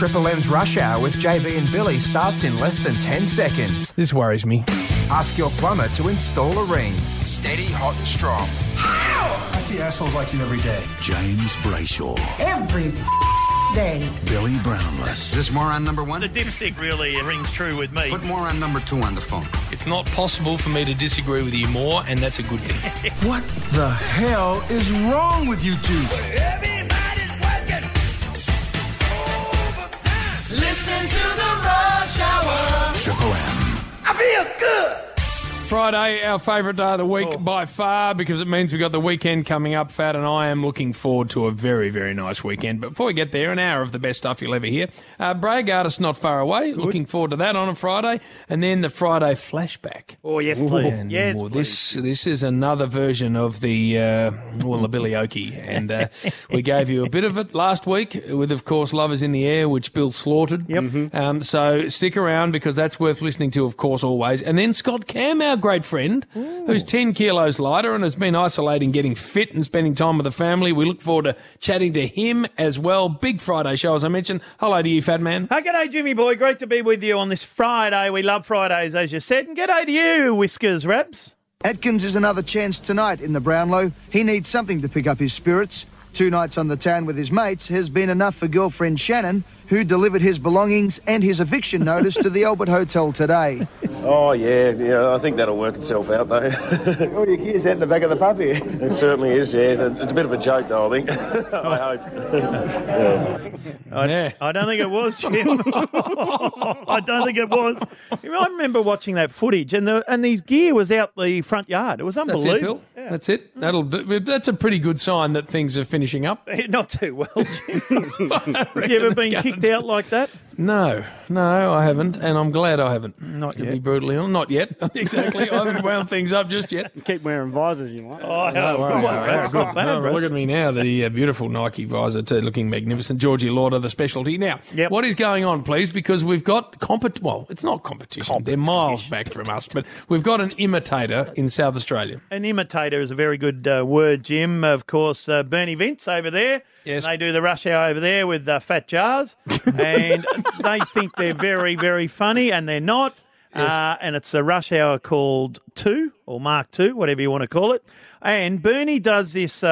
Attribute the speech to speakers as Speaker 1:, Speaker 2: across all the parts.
Speaker 1: Triple M's Rush Hour with JB and Billy starts in less than 10 seconds.
Speaker 2: This worries me.
Speaker 1: Ask your plumber to install a ring. Steady, hot and strong.
Speaker 3: I see assholes like you every day.
Speaker 4: James Brayshaw.
Speaker 5: Every day.
Speaker 4: Billy Brownless.
Speaker 6: Is this moron number one?
Speaker 7: The dipstick really rings true with me.
Speaker 6: Put moron number 2 on the phone.
Speaker 2: It's not possible for me to disagree with you more, and that's a good thing.
Speaker 3: What the hell is wrong with you two?
Speaker 8: Everybody's working overtime. Listening to the Rush Hour.
Speaker 4: Triple M.
Speaker 8: I feel good.
Speaker 2: Friday, our favourite day of the week by far, because it means we've got the weekend coming up, Fat, and I am looking forward to a very, very nice weekend. But before we get there, an hour of the best stuff you'll ever hear. Bragg artist not far away. Looking forward to that on a Friday. And then the Friday flashback.
Speaker 7: Oh, yes, please.
Speaker 2: And,
Speaker 7: yes,
Speaker 2: this is another version of the Billy Oakey. And we gave you a bit of it last week with, of course, Love is in the Air, which Bill slaughtered.
Speaker 7: Yep.
Speaker 2: So stick around, because that's worth listening to, of course, always. And then Scott Cam, our great friend, who's 10 kilos lighter and has been isolating, getting fit and spending time with the family. We look forward to chatting to him as well. Big Friday show, as I mentioned. Hello to you, Fat Man.
Speaker 7: Hey, g'day, Jimmy boy. Great to be with you on this Friday. We love Fridays, as you said. And g'day to you, Whiskers Raps.
Speaker 9: Atkins is another chance tonight in the Brownlow. He needs something to pick up his spirits. 2 nights on the town with his mates has been enough for girlfriend Shannon, who delivered his belongings and his eviction notice to the Albert Hotel today.
Speaker 10: Oh, yeah, I think that'll work itself out, though.
Speaker 9: All your gear's out in the back of the pub here.
Speaker 10: It certainly is, yeah. It's a bit of a joke, though, I think. I hope.
Speaker 7: I don't think it was, Jim. I don't think it was. I remember watching that footage, and his gear was out the front yard. It was unbelievable.
Speaker 2: That's it, Bill. Yeah. That's it. That'll do. That's a pretty good sign that things are finishing up.
Speaker 7: Not too well, Jim. Have you ever been kicked out like that?
Speaker 2: No, I haven't, and I'm glad I haven't.
Speaker 7: Not
Speaker 2: to
Speaker 7: yet.
Speaker 2: be brutally honest. Not yet. Exactly. I haven't wound things up just yet.
Speaker 11: Keep wearing visors, you might.
Speaker 7: Oh,
Speaker 2: No,
Speaker 7: not bad, bro.
Speaker 2: look at me now, the beautiful Nike visor too, looking magnificent. Georgie Lauder, the specialty. Now,
Speaker 7: Yep.
Speaker 2: What is going on, please? Because we've got well, it's not competition. They're miles back from us, but we've got an imitator in South Australia.
Speaker 7: An imitator is a very good word, Jim. Of course, Bernie Vince over there.
Speaker 2: Yes.
Speaker 7: They do the rush hour over there with Fat Jars, and they think they're very, very funny, and they're not.
Speaker 2: Yes.
Speaker 7: And it's a rush hour called 2 or Mark 2, whatever you want to call it. And Bernie does this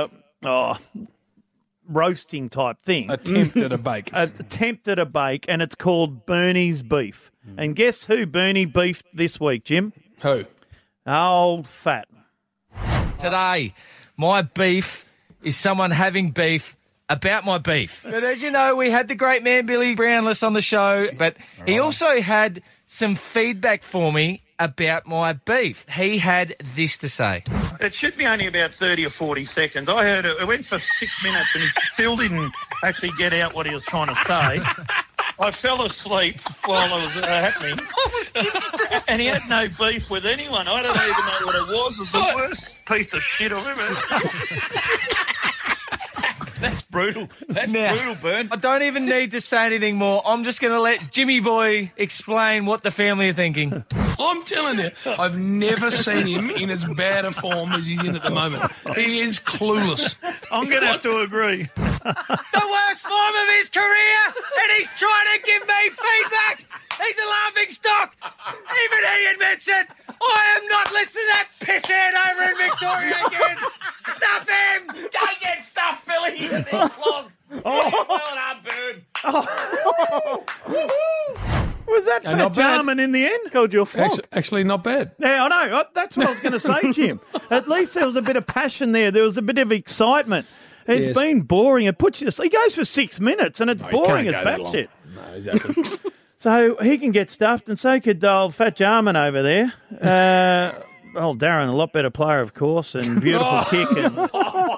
Speaker 7: roasting type thing.
Speaker 2: Attempt at a bake.
Speaker 7: Attempt at a bake, and it's called Bernie's Beef. And guess who Bernie beefed this week, Jim?
Speaker 2: Who?
Speaker 7: Old Fat.
Speaker 12: Today, my beef is someone having beef about my beef. But as you know, we had the great man Billy Brownless on the show, but he also had some feedback for me about my beef. He had this to say.
Speaker 13: It should be only about 30 or 40 seconds. I heard it went for 6 minutes and he still didn't actually get out what he was trying to say. I fell asleep while it was happening. And he had no beef with anyone. I don't even know what it was. It was the worst piece of shit I've ever heard.
Speaker 12: That's brutal. That's brutal, Bern. I don't even need to say anything more. I'm just going to let Jimmy Boy explain what the family are thinking.
Speaker 2: I'm telling you, I've never seen him in as bad a form as he's in at the moment. He is clueless.
Speaker 7: I'm going to have to agree.
Speaker 12: The worst form of his career, and he's trying to give me feedback. He's a laughing stock. Even he admits it. I am not listening to that pisshead over in Victoria again. Stuff him. Go get stuffed, Billy. You big flog. Well done, Bern.
Speaker 7: Was that Fat Jarman in the end? Called you a flog.
Speaker 2: Actually, not bad.
Speaker 7: Yeah, I know. That's what I was going to say, Jim. At least there was a bit of passion there. There was a bit of excitement. It's been boring. It puts you to sleep. He goes for 6 minutes, and it's boring as batshit.
Speaker 2: No, exactly.
Speaker 7: So he can get stuffed, and so could old Fat Jarman over there. Darren, a lot better player, of course, and beautiful kick. And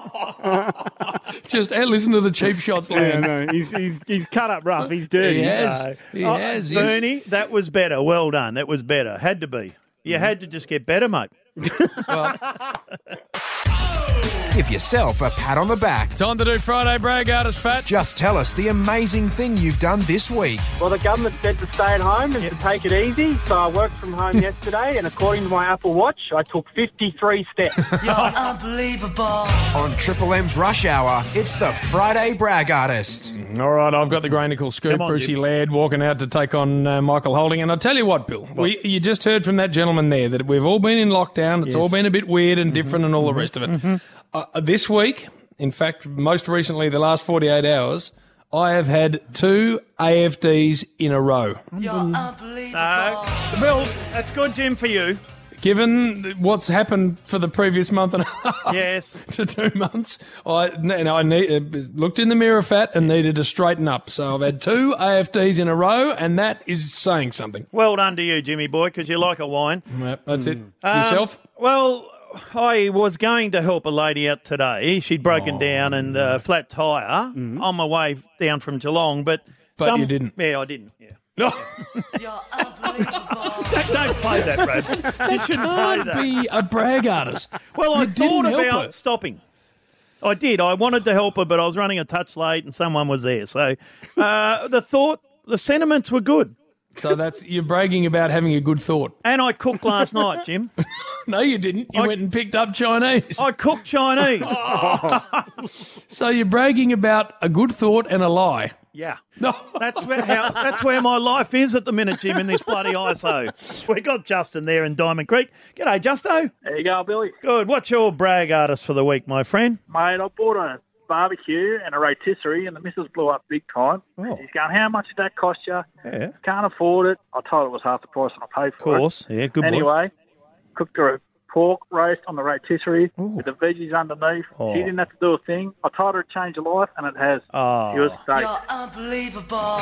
Speaker 2: just listen to the cheap shots, Liam.
Speaker 11: Yeah, no, he's cut up rough. He's dirty.
Speaker 2: He has. He has.
Speaker 7: Bernie, that was better. Well done. That was better. Had to be. You had to just get better, mate.
Speaker 1: Give yourself a pat on the back.
Speaker 2: Time to do Friday Brag Artist Fat.
Speaker 1: Just tell us the amazing thing you've done this week.
Speaker 14: Well, the government said to stay at home and to take it easy, so I worked from home yesterday, and according to my Apple Watch, I took 53 steps.
Speaker 8: You're unbelievable.
Speaker 1: On Triple M's Rush Hour, it's the Friday Brag Artist.
Speaker 2: All right, I've got the Grainical scoop.
Speaker 7: Come on,
Speaker 2: Brucey
Speaker 7: Jim.
Speaker 2: Laird walking out to take on Michael Holding. And I'll tell you what, Bill, you just heard from that gentleman there that we've all been in lockdown. It's all been a bit weird and different and all the rest of it. This week, in fact, most recently, the last 48 hours, I have had 2 AFDs in a row.
Speaker 8: You're unbelievable.
Speaker 7: Bill, that's good, Jim, for you.
Speaker 2: Given what's happened for the previous month and a half
Speaker 7: Yes.
Speaker 2: to 2 months, I looked in the mirror fat and needed to straighten up. So I've had 2 AFDs in a row, and that is saying something.
Speaker 7: Well done to you, Jimmy boy, because you like a wine.
Speaker 2: Yep, that's it. Yourself?
Speaker 7: Well, I was going to help a lady out today. She'd broken down and flat tyre on my way down from Geelong, but
Speaker 2: you didn't.
Speaker 7: Yeah, I didn't. Yeah.
Speaker 2: No.
Speaker 8: You're unbelievable.
Speaker 7: Don't play that, Brad. You shouldn't play
Speaker 2: Can't
Speaker 7: that.
Speaker 2: be a brag artist.
Speaker 7: Well, I
Speaker 2: You didn't
Speaker 7: thought
Speaker 2: help
Speaker 7: about
Speaker 2: her.
Speaker 7: stopping. I did. I wanted to help her, but I was running a touch late and someone was there. So the sentiments were good.
Speaker 2: So you're bragging about having a good thought.
Speaker 7: And I cooked last night, Jim.
Speaker 2: No, you didn't. You went and picked up Chinese.
Speaker 7: I cooked Chinese.
Speaker 2: So you're bragging about a good thought and a lie.
Speaker 7: Yeah.
Speaker 2: No.
Speaker 7: That's where my life is at the minute, Jim, in this bloody ISO. We got Justin there in Diamond Creek. G'day, Justo.
Speaker 14: There you go, Billy.
Speaker 7: Good. What's your brag artist for the week, my friend?
Speaker 14: Mate, I bought a barbecue and a rotisserie, and the missus blew up big time.
Speaker 7: Oh.
Speaker 14: She's going, how much did that cost you?
Speaker 7: Yeah.
Speaker 14: Can't afford it. I told her it was half the price and I paid
Speaker 7: Of
Speaker 14: for
Speaker 7: course.
Speaker 14: it.
Speaker 7: Yeah, good boy.
Speaker 14: Anyway, cooked her a pork roast on the rotisserie with the veggies underneath.
Speaker 7: Oh.
Speaker 14: She didn't have to do a thing. I told her to change her life, and it has.
Speaker 7: Oh.
Speaker 14: She was safe.
Speaker 8: You're unbelievable.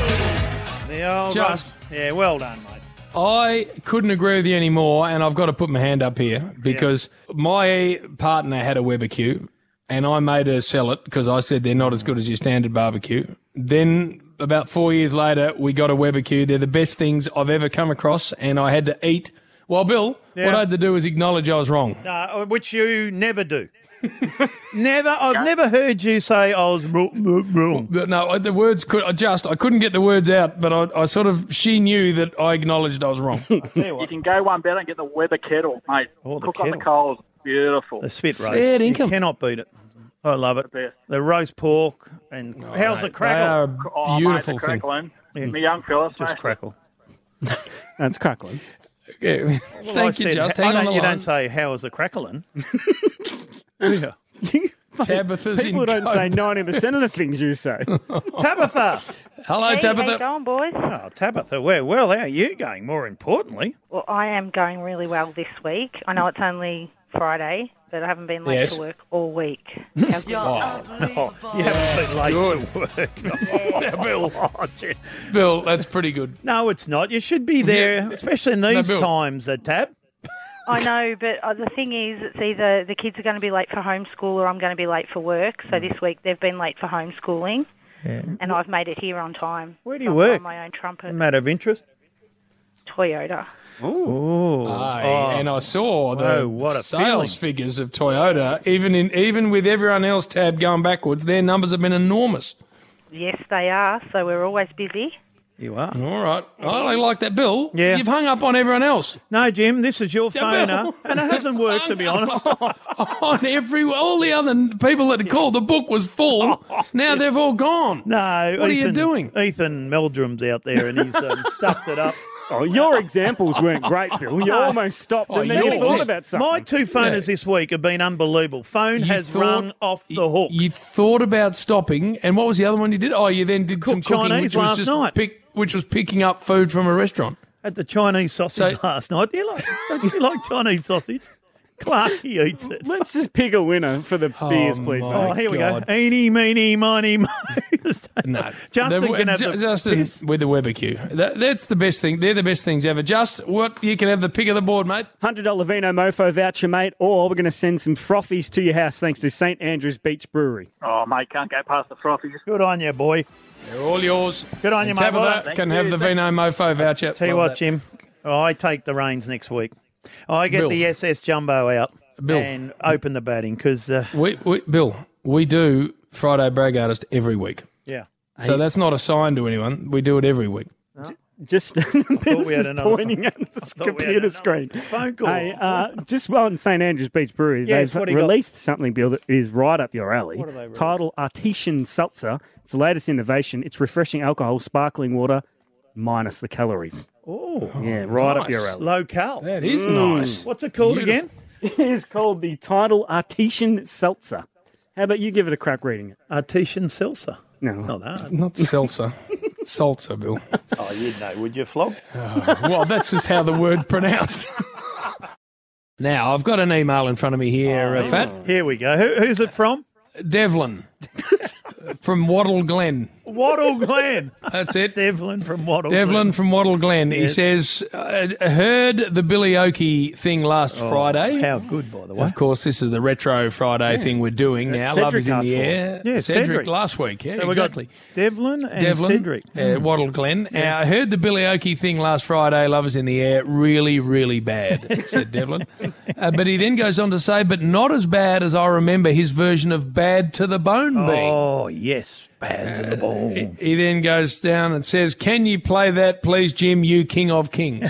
Speaker 7: Yeah, well done, mate.
Speaker 2: I couldn't agree with you anymore, and I've got to put my hand up here because my partner had a Webbecue, and I made her sell it because I said they're not as good as your standard barbecue. Then about 4 years later, we got a Webbecue. They're the best things I've ever come across, and I had to eat. Well, Bill, what I had to do was acknowledge I was wrong.
Speaker 7: No, which you never do. I've never heard you say I was wrong.
Speaker 2: No, the words I couldn't get the words out, but I sort of, she knew that I acknowledged I was wrong.
Speaker 14: You can go one better and get the Weber kettle, mate.
Speaker 7: Oh, the
Speaker 14: Cook on the
Speaker 7: kettle.
Speaker 14: coals. Beautiful.
Speaker 7: The spit roast.
Speaker 2: Fair
Speaker 7: You
Speaker 2: dinkum.
Speaker 7: cannot beat it. I love it.
Speaker 14: The best.
Speaker 7: The roast pork and how's the
Speaker 2: They
Speaker 7: crackle?
Speaker 2: are a
Speaker 14: Oh,
Speaker 2: beautiful
Speaker 14: mate, the
Speaker 2: thing.
Speaker 14: crackling.
Speaker 7: Yeah.
Speaker 14: Me young fella.
Speaker 7: Just
Speaker 14: smashed it.
Speaker 7: crackle.
Speaker 11: That's crackling.
Speaker 2: Yeah.
Speaker 7: Well,
Speaker 2: Thank you, Just. Hang on the
Speaker 7: you
Speaker 2: line.
Speaker 7: don't say how is the crackling. Yeah.
Speaker 2: Tabitha's
Speaker 11: People
Speaker 2: in
Speaker 11: don't
Speaker 2: Cope.
Speaker 11: say 90% of the things you say.
Speaker 7: Tabitha.
Speaker 2: Hello,
Speaker 15: Hey,
Speaker 2: Tabitha.
Speaker 15: how you going, boys?
Speaker 7: Oh, Tabitha, well, how are you going, more importantly?
Speaker 15: Well, I am going really well this week. I know it's only Friday, but I haven't been late
Speaker 2: Yes.
Speaker 15: to work all week. How's the
Speaker 8: You're unbelievable.
Speaker 7: You haven't been late to work.
Speaker 2: Yeah, Bill.
Speaker 7: Oh, gee.
Speaker 2: Bill, that's pretty good.
Speaker 7: No, it's not. You should be there, especially in these
Speaker 2: Bill.
Speaker 7: times, Tab.
Speaker 15: I know, but the thing is, it's either the kids are going to be late for homeschool or I'm going to be late for work. So this week they've been late for homeschooling, and I've made it here on time.
Speaker 7: Where do you
Speaker 15: So I'm
Speaker 7: work?
Speaker 15: on my own trumpet.
Speaker 7: Matter of interest.
Speaker 15: Toyota.
Speaker 7: Oh,
Speaker 2: And I saw
Speaker 7: Whoa, what
Speaker 2: the
Speaker 7: a
Speaker 2: sales
Speaker 7: feeling.
Speaker 2: figures of Toyota, even with everyone else Tab going backwards, their numbers have been enormous.
Speaker 15: Yes, they are. So we're always busy.
Speaker 7: you are.
Speaker 2: All right. I like that, Bill.
Speaker 7: Yeah.
Speaker 2: You've hung up on everyone else.
Speaker 7: No, Jim, this is your
Speaker 2: Yeah,
Speaker 7: phoner,
Speaker 2: Bill.
Speaker 7: and it hasn't worked, to be honest.
Speaker 2: On all the other people that called, the book was full. Now they've all gone.
Speaker 7: No,
Speaker 2: What are you doing?
Speaker 7: Ethan Meldrum's out there, and he's stuffed it up.
Speaker 11: Oh, your examples weren't great, Bill. You almost stopped and then you thought about something.
Speaker 7: My 2 phoners this week have been unbelievable. Phone has rung off the hook.
Speaker 2: You thought about stopping, and what was the other one you did? Oh, you then did some
Speaker 7: Cooked
Speaker 2: cooking,
Speaker 7: Chinese
Speaker 2: which was
Speaker 7: last
Speaker 2: just
Speaker 7: night.
Speaker 2: which was picking up food from a restaurant.
Speaker 7: Had the Chinese sausage last night. Don't you like Chinese sausage? Clarky eats it.
Speaker 11: Let's just pick a winner for the beers, please, mate.
Speaker 7: Oh, here we go. Eeny, meeny, miny, mo.
Speaker 2: No,
Speaker 7: Justin can have the
Speaker 2: Justin
Speaker 7: piss.
Speaker 2: with the Webbecue. That's the best thing. They're the best things ever. Just what you can have the pick of the board, mate.
Speaker 11: $100 Vino Mofo voucher, mate, or we're going to send some frothies to your house thanks to St. Andrew's Beach Brewery.
Speaker 14: Oh, mate, can't go past the frothies.
Speaker 7: Good on you, boy.
Speaker 2: They're all yours.
Speaker 7: Good on you,
Speaker 2: And
Speaker 7: mate. Well
Speaker 2: Tabitha
Speaker 7: done.
Speaker 2: can have the Vino Mofo voucher.
Speaker 7: Tell you
Speaker 2: Love
Speaker 7: what,
Speaker 2: that.
Speaker 7: Jim. I take the reins next week. I get
Speaker 2: Bill.
Speaker 7: the SS Jumbo out.
Speaker 2: Bill.
Speaker 7: and open the batting because
Speaker 2: Bill, we do Friday Brag Artist every week.
Speaker 7: yeah.
Speaker 2: So that's not a sign to anyone. We do it every week.
Speaker 11: Just
Speaker 7: we had another
Speaker 11: pointing at the computer screen.
Speaker 7: Phone call.
Speaker 11: Hey, just on St Andrews Beach Brewery,
Speaker 7: Yes,
Speaker 11: they've
Speaker 7: what do you got?
Speaker 11: released something, Bill, that is right up your alley.
Speaker 7: What have they released?
Speaker 11: Titled Artesian Seltzer. It's the latest innovation. It's refreshing alcohol, sparkling water, minus the calories.
Speaker 7: Oh,
Speaker 11: Yeah, right up
Speaker 2: nice.
Speaker 11: your alley.
Speaker 7: low cal.
Speaker 2: That is nice.
Speaker 7: What's it called
Speaker 2: Beautiful.
Speaker 7: again?
Speaker 11: It is called the Tidal Artesian Seltzer. How about you give it a crack reading it?
Speaker 7: Artesian seltzer.
Speaker 11: No.
Speaker 7: Not that.
Speaker 2: Not salsa. Salsa, Bill.
Speaker 7: Oh, you'd know, would you, Flog?
Speaker 2: Well, that's just how the word's pronounced. Now, I've got an email in front of me here, Fat.
Speaker 7: Here we go. Who's it from?
Speaker 2: Devlin from Wattle Glen.
Speaker 7: Wattle Glen.
Speaker 2: That's it.
Speaker 7: Devlin from Wattle
Speaker 2: Devlin
Speaker 7: Glen.
Speaker 2: from Wattle Glen. He
Speaker 7: Yes.
Speaker 2: says, heard the Billy Oakey thing last Friday.
Speaker 7: How good, by the way.
Speaker 2: Of course, this is the retro Friday thing we're doing now.
Speaker 11: Cedric
Speaker 2: Love is in
Speaker 11: asked
Speaker 2: the
Speaker 11: for it.
Speaker 2: air.
Speaker 7: Yeah, Cedric.
Speaker 2: last week. Yeah,
Speaker 7: So we
Speaker 2: exactly.
Speaker 7: got Devlin and Cedric.
Speaker 2: Wattle Glen. I heard the Billy Oakey thing last Friday. Love is in the air. Really, really bad, said Devlin. But he then goes on to say, but not as bad as I remember his version of Bad to the Bone being.
Speaker 7: Oh, yes. Bad to the bone.
Speaker 2: He then goes down and says, can you play that, please, Jim, you king of kings?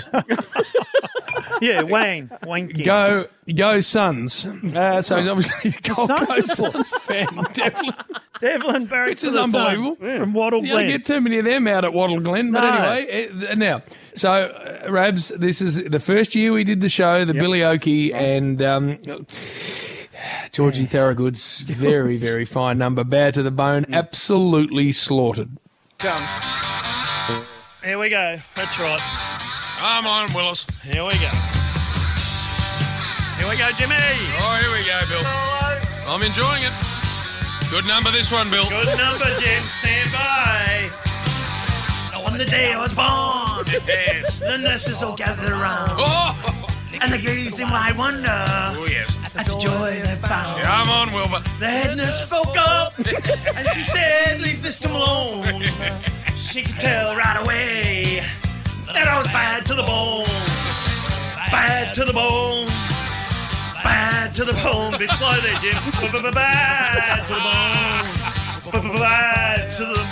Speaker 7: Yeah, Wayne. Wanky.
Speaker 2: Go Suns. So he's obviously a Gold
Speaker 7: Suns
Speaker 2: Coast
Speaker 7: support.
Speaker 2: Suns fan, Devlin.
Speaker 7: Devlin Barrett
Speaker 2: Which
Speaker 7: to
Speaker 2: is
Speaker 7: the
Speaker 2: unbelievable.
Speaker 7: Suns from Wattle
Speaker 2: You don't
Speaker 7: Glen.
Speaker 2: get too many of them out at Wattle Glen. But
Speaker 7: No.
Speaker 2: anyway, now, so, Rabs, this is the first year we did the show, the Billy Oakey and Georgie Thorogood's very, very fine number. Bad to the bone, absolutely slaughtered.
Speaker 7: Comes. Here we go. That's right.
Speaker 2: Come on, Willis.
Speaker 7: Here we go. Here we go, Jimmy.
Speaker 2: Oh, here we go, Bill. I'm enjoying it. Good number, this one, Bill.
Speaker 7: Good number, Jim. Stand by. On the day I was born,
Speaker 2: Yes.
Speaker 7: the nurses all gathered around,
Speaker 2: Oh,
Speaker 7: and they gazed in wide wonder
Speaker 2: yes.
Speaker 7: at the joy they found.
Speaker 2: Come on, Wilbur.
Speaker 7: The head nurse spoke up, and she said, leave this to Malone. She could tell right away that I was bad to the bone. Bad to the bone. Bad to the bone. Bit slow there, Jim. Bad to the bone. Bad to the...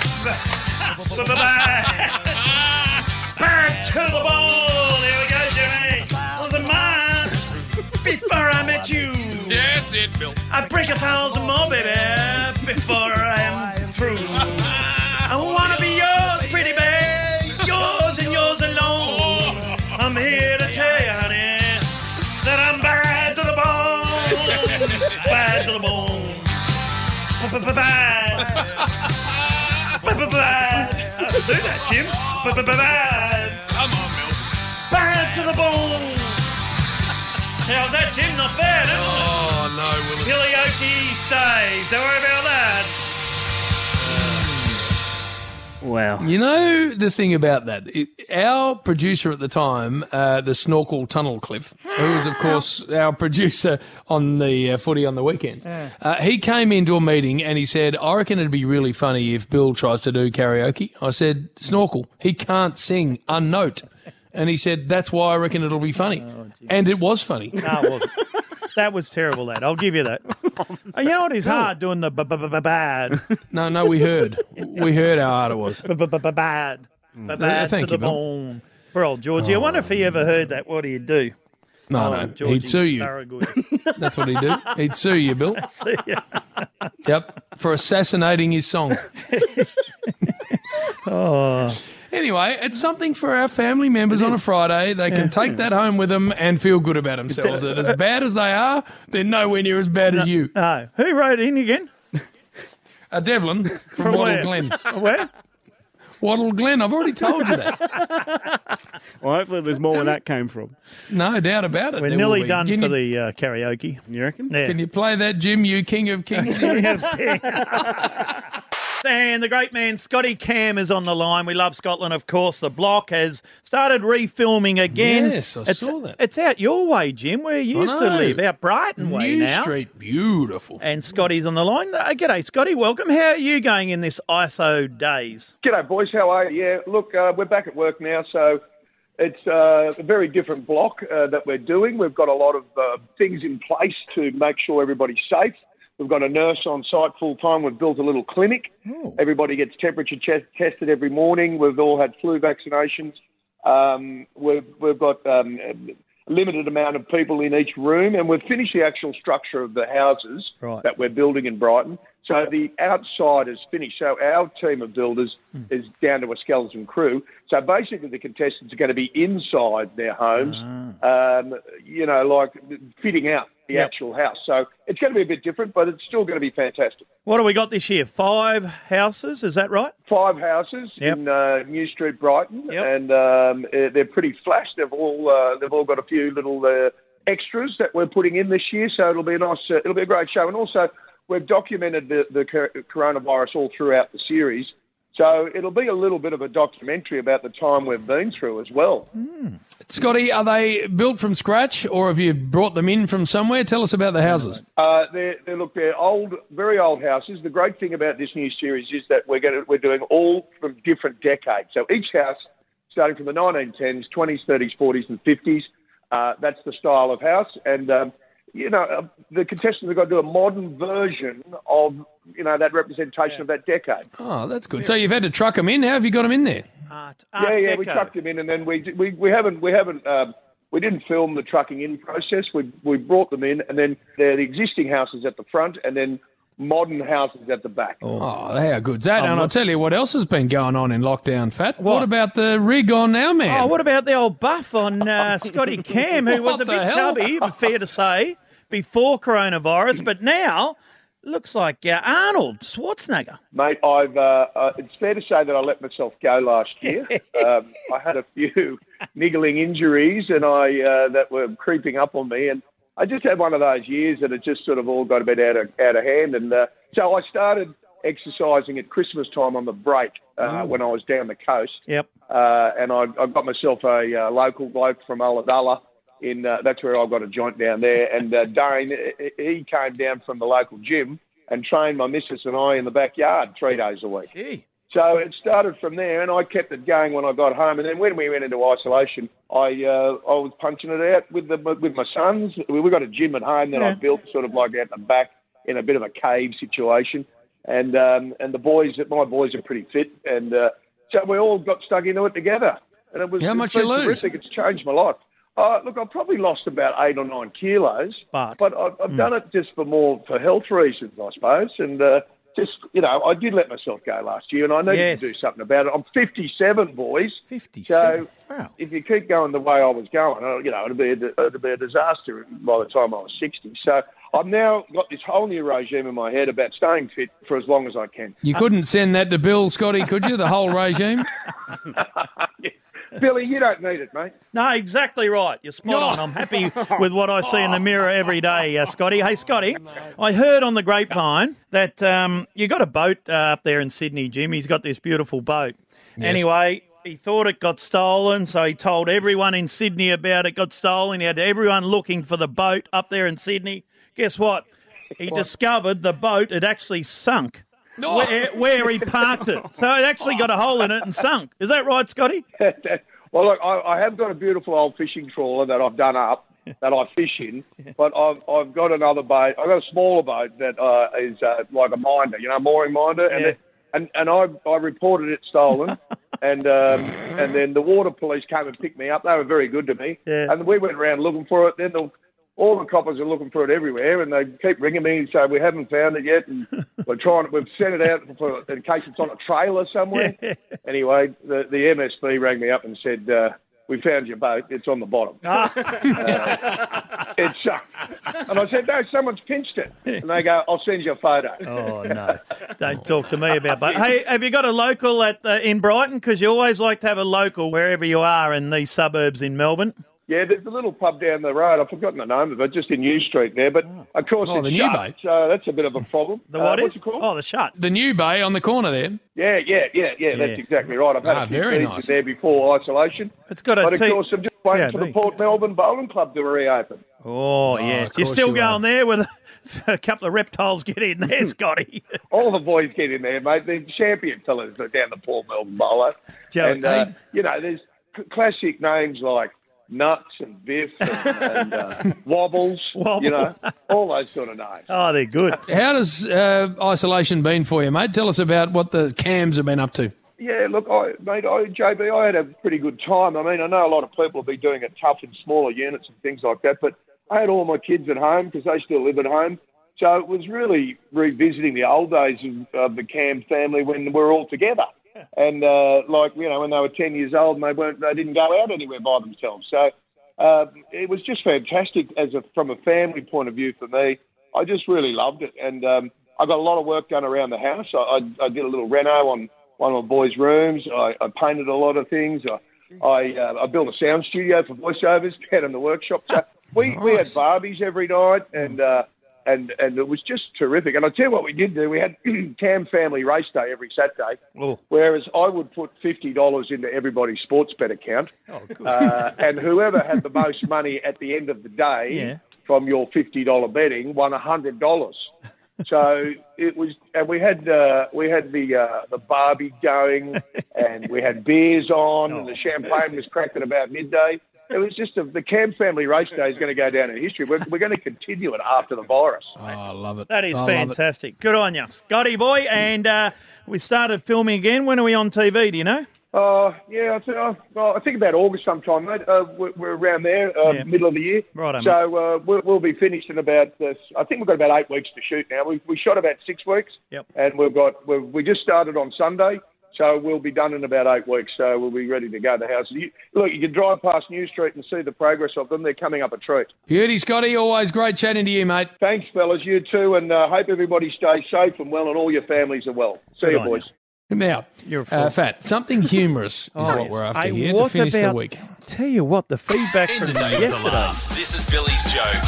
Speaker 7: Bad to the bone. Here we go, Jimmy. Was a miles before I met you.
Speaker 2: Yeah, that's it, Bill.
Speaker 7: I break 1,000 more, baby, before I am through. I wanna be yours, pretty babe, yours and yours alone. I'm here to tell you, honey, that I'm bad to the bone. Bad to the bone. Bad. Bad. Do that, Jim. Bad.
Speaker 2: Come on, Bill.
Speaker 7: Bad to the bone. How's that, Jim? Not bad, huh?
Speaker 2: Oh, no, Willis.
Speaker 7: Billy Oakey stays. Don't worry about that.
Speaker 11: Wow.
Speaker 2: You know the thing about that? Our producer at the time, the Snorkel Tunnel Cliff, who was, of course, our producer on the footy on the weekends, he came into a meeting and he said, I reckon it'd be really funny if Bill tries to do karaoke. I said, Snorkel, he can't sing unnote. And he said, that's why I reckon it'll be funny. And it was funny.
Speaker 7: No, it wasn't. That was terrible, lad. I'll give you that. You know what is hard doing the bad.
Speaker 2: No, we heard. We heard how hard it was.
Speaker 7: Bad. Bad
Speaker 2: Thank
Speaker 7: to
Speaker 2: you,
Speaker 7: the
Speaker 2: Bill.
Speaker 7: bone. Poor old Georgie. I wonder if he ever heard that. What do you do?
Speaker 2: No,
Speaker 7: Georgie
Speaker 2: he'd sue you.
Speaker 7: Thorogood.
Speaker 2: That's what he'd do. He'd sue you, Bill.
Speaker 7: See ya.
Speaker 2: Yep, for assassinating his song.
Speaker 7: Oh.
Speaker 2: Anyway, it's something for our family members on a Friday. They can take that home with them and feel good about themselves. That as bad as they are, they're nowhere near as bad as you.
Speaker 7: No. Who wrote in again?
Speaker 2: Devlin from Wattle
Speaker 7: where?
Speaker 2: Glen.
Speaker 7: Where?
Speaker 2: Wattle Glen, I've already told you that.
Speaker 11: Well, hopefully there's more where that came from.
Speaker 2: No doubt about it.
Speaker 7: We're
Speaker 2: there
Speaker 7: nearly
Speaker 2: will be.
Speaker 7: done
Speaker 2: Can
Speaker 7: for
Speaker 2: you-
Speaker 7: the karaoke.
Speaker 11: You reckon?
Speaker 7: Yeah.
Speaker 2: Can you play that, Jim, you king of kings?
Speaker 7: Yes, King. And the great man Scotty Cam is on the line. We love Scotland, of course. The Block has started refilming again.
Speaker 2: Yes, I saw that.
Speaker 7: It's out your way, Jim, where you used to
Speaker 2: know.
Speaker 7: live, out Brighton way
Speaker 2: New
Speaker 7: now.
Speaker 2: Street, beautiful.
Speaker 7: And Scotty's on the line. G'day, Scotty. Welcome. How are you going in this ISO days?
Speaker 10: G'day, boys. How are you? Yeah, look, we're back at work now, so It's a very different block that we're doing. We've got a lot of things in place to make sure everybody's safe. We've got a nurse on site full time. We've built a little clinic. Everybody gets temperature tested every morning. We've all had flu vaccinations. We've got a limited amount of people in each room, and we've finished the actual structure of the houses that we're building in Brighton. So the outside is finished. So our team of builders is down to a skeleton crew. So basically the contestants are going to be inside their homes, like fitting out the actual house. So it's going to be a bit different, but it's still going to be fantastic.
Speaker 16: What have we got this year? 5 houses, is that right?
Speaker 10: 5 houses in New Street, Brighton, and they're pretty flash. They've all got a few little extras that we're putting in this year, so it'll be a great show. And also, we've documented the coronavirus all throughout the series, so it'll be a little bit of a documentary about the time we've been through as well.
Speaker 2: Scotty, are they built from scratch, or have you brought them in from somewhere? Tell us about the houses.
Speaker 10: They're old, very old houses. The great thing about this new series is that we're doing all from different decades. So each house, starting from the 1910s, 20s, 30s, 40s, and 50s, that's the style of house, and the contestants have got to do a modern version of, that representation of that decade.
Speaker 2: Oh, that's good. So you've had to truck them in. How have you got them in there?
Speaker 10: We trucked them in, and then we didn't film the trucking in process. We brought them in, and then they're the existing houses at the front, and then modern houses at the back.
Speaker 2: Oh, how good's that? And I'll tell you what else has been going on in lockdown, Fat. What about the rig on Our Man?
Speaker 16: Oh, what about the old buff on Scotty Cam, who was a bit chubby, fair to say, before coronavirus, but now looks like Arnold Schwarzenegger.
Speaker 10: Mate, it's fair to say that I let myself go last year. I had a few niggling injuries and that were creeping up on me, and I just had one of those years that it just sort of all got a bit out of hand. And so I started exercising at Christmas time on the break when I was down the coast.
Speaker 16: Yep.
Speaker 10: And I got myself a local bloke from Ulladulla. That's where I got a joint down there. And Dane, he came down from the local gym and trained my missus and I in the backyard 3 days a week.
Speaker 16: Gee.
Speaker 10: So it started from there, and I kept it going when I got home. And then when we went into isolation, I was punching it out with my sons. We got a gym at home that I built sort of like out the back in a bit of a cave situation. And the boys, my boys are pretty fit, and so we all got stuck into it together. And it was
Speaker 2: how much you lose?
Speaker 10: Terrific. It's changed my life. Look, I've probably lost about 8 or 9 kilos, but I've done it just for health reasons, I suppose. And I did let myself go last year, and I needed to do something about it. I'm 57, boys.
Speaker 16: 57.
Speaker 10: So
Speaker 16: wow.
Speaker 10: If you keep going the way I was going, it'd be a disaster by the time I was 60. So I've now got this whole new regime in my head about staying fit for as long as I can.
Speaker 2: You couldn't send that to Bill, Scotty, could you? The whole regime.
Speaker 10: Billy, you don't need it, mate.
Speaker 16: No, exactly right. You're spot on. I'm happy with what I see in the mirror every day, Scotty. Hey, Scotty, I heard on the grapevine that you got a boat up there in Sydney, Jim. He's got this beautiful boat. Yes. Anyway, he thought it got stolen, so he told everyone in Sydney about it got stolen. He had everyone looking for the boat up there in Sydney. Guess what? He discovered the boat had actually sunk. Where he parked it. So it actually got a hole in it and sunk. Is that right, Scotty?
Speaker 10: Well, look, I have got a beautiful old fishing trawler that I've done up, that I fish in, but I've got another boat. I've got a smaller boat that is like a minder, mooring minder, and I reported it stolen, and then the water police came and picked me up. They were very good to me, and we went around looking for it. Then all the coppers are looking for it everywhere, and they keep ringing me and say, we haven't found it yet, and we've sent it out in case it's on a trailer somewhere. Anyway, the MSB rang me up and said, we found your boat, it's on the bottom. And I said, no, someone's pinched it. And they go, I'll send you a photo.
Speaker 16: Oh, no. Don't talk to me about boat. Hey, have you got a local in Brighton? Because you always like to have a local wherever you are in these suburbs in Melbourne.
Speaker 10: Yeah, there's a little pub down the road. I've forgotten the name of it, just in New Street there. But, of course, it's
Speaker 2: the New Bay.
Speaker 10: So that's a bit of a problem.
Speaker 16: The what is?
Speaker 10: What's it called?
Speaker 16: Oh, the Shut.
Speaker 2: The New Bay on the corner there.
Speaker 10: Yeah, that's exactly right. I've had a few beers there before isolation.
Speaker 16: It's got
Speaker 10: But, of course, I'm just waiting for the Port Melbourne Bowling Club to reopen.
Speaker 16: Oh, yes. You're still going there with a couple of reptiles get in there, Scotty.
Speaker 10: All the boys get in there, mate. They're champion fellas down the Port Melbourne Bowler. And, there's classic names like Nuts and Biff and Wobbles, you know, all those sort of names.
Speaker 16: Oh, they're good.
Speaker 2: How does isolation been for you, mate? Tell us about what the Cams have been up to.
Speaker 10: Yeah, look, JB, I had a pretty good time. I mean, I know a lot of people will be doing it tough in smaller units and things like that, but I had all my kids at home because they still live at home. So it was really revisiting the old days of the Cam family when we were all together. And, when they were 10 years old and they didn't go out anywhere by themselves. So it was just fantastic from a family point of view for me. I just really loved it. And I got a lot of work done around the house. I did a little reno on one of my boys' rooms. I painted a lot of things. I built a sound studio for voiceovers down in the workshop. So we had Barbies every night and it was just terrific. And I'll tell you what we did do. We had Cam Family Race Day every Saturday, whereas I would put $50 into everybody's sports bet account. Oh, good. And whoever had the most money at the end of the day from your $50 betting won $100. So it was, and we had the Barbie going, and we had beers on, and the champagne was cracked at about midday. It was just the Cam Family Race Day is going to go down in history. We're going to continue it after the virus.
Speaker 2: Oh, I love it.
Speaker 16: That is fantastic. Good on you, Scotty boy. And we started filming again. When are we on TV? Do you know?
Speaker 10: I think about August sometime, mate. We're around there, middle of the year.
Speaker 16: Right,
Speaker 10: so we'll be finished in about. I think we've got about 8 weeks to shoot now. We shot about 6 weeks.
Speaker 16: Yep.
Speaker 10: And we just started on Sunday, so we'll be done in about 8 weeks. So we'll be ready to go to the house. You can drive past New Street and see the progress of them. They're coming up a treat.
Speaker 2: Beauty, Scotty. Always great chatting to you, mate.
Speaker 10: Thanks, fellas. You too, and hope everybody stays safe and well, and all your families are well. See you, boys.
Speaker 2: Now, Fat, something humorous is what we're after here to finish the week.
Speaker 16: Tell you what, the feedback from yesterday.
Speaker 17: This is Billy's joke.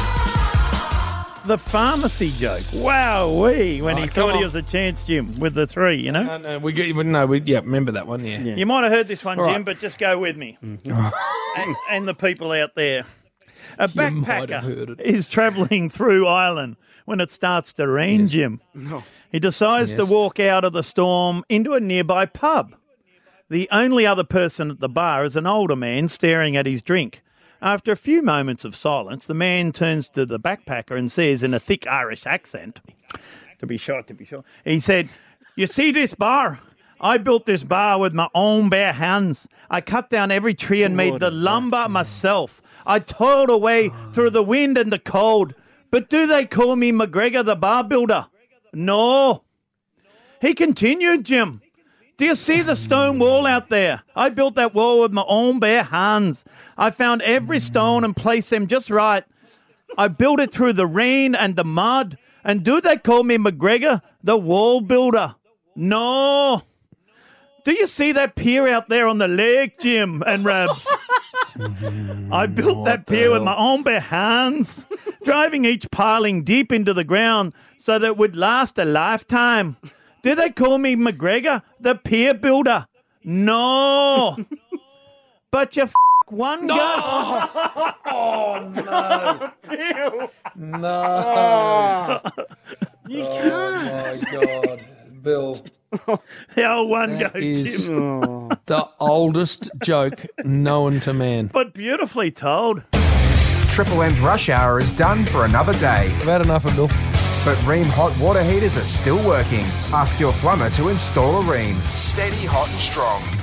Speaker 16: The pharmacy joke. Wow-wee, when he thought he was a chance, Jim, with the 3, you know?
Speaker 2: No, remember that one, yeah.
Speaker 16: You might have heard this one,
Speaker 2: All
Speaker 16: Jim,
Speaker 2: right.
Speaker 16: but just go with me. and the people out there. A backpacker is travelling through Ireland when it starts to rain, Jim.
Speaker 2: No.
Speaker 16: He decides to walk out of the storm into a nearby pub. The only other person at the bar is an older man staring at his drink. After a few moments of silence, the man turns to the backpacker and says in a thick Irish accent, to be sure, he said, "You see this bar? I built this bar with my own bare hands. I cut down every tree and made the lumber myself. I toiled away through the wind and the cold. But do they call me McGregor the bar builder? No." He continued, Jim. "Do you see the stone wall out there? I built that wall with my own bare hands. I found every stone and placed them just right. I built it through the rain and the mud. And do they call me McGregor the wall builder? No. Do you see that pier out there on the lake, Jim and Rabs? I built that pier with my own bare hands, driving each piling deep into the ground so that it would last a lifetime. Do they call me McGregor, the pier builder? No. But you one guy.
Speaker 2: Oh, no.
Speaker 16: Bill.
Speaker 2: No.
Speaker 16: You can't.
Speaker 2: Oh, my God. Bill.
Speaker 16: The old one go,
Speaker 2: is
Speaker 16: Jim.
Speaker 2: the oldest joke known to man.
Speaker 16: But beautifully told.
Speaker 1: Triple M's rush hour is done for another day.
Speaker 2: I've had enough of Bill.
Speaker 1: But Rheem hot water heaters are still working. Ask your plumber to install a Rheem. Steady, hot and strong.